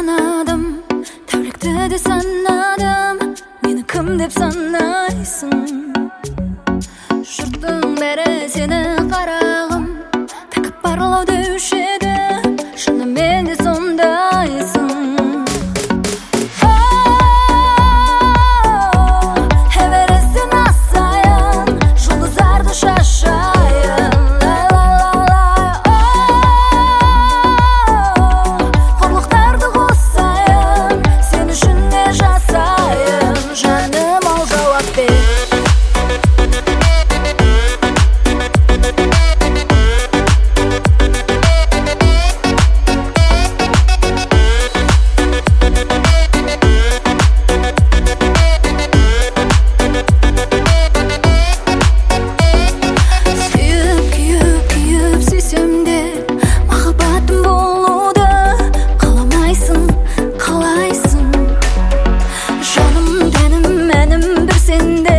санадым, тәулікті де санадым, мені кім деп санайсың? Жұрттың бәрі сені қарағым, тәкаппарлау деуші еді, шынымен де сондайсың. Эверестен асайын, жұлдыздарды шашайын, қорлықтарды қосайын, сен үшін не жасайын? Жаным, ал жауап бер. Сенде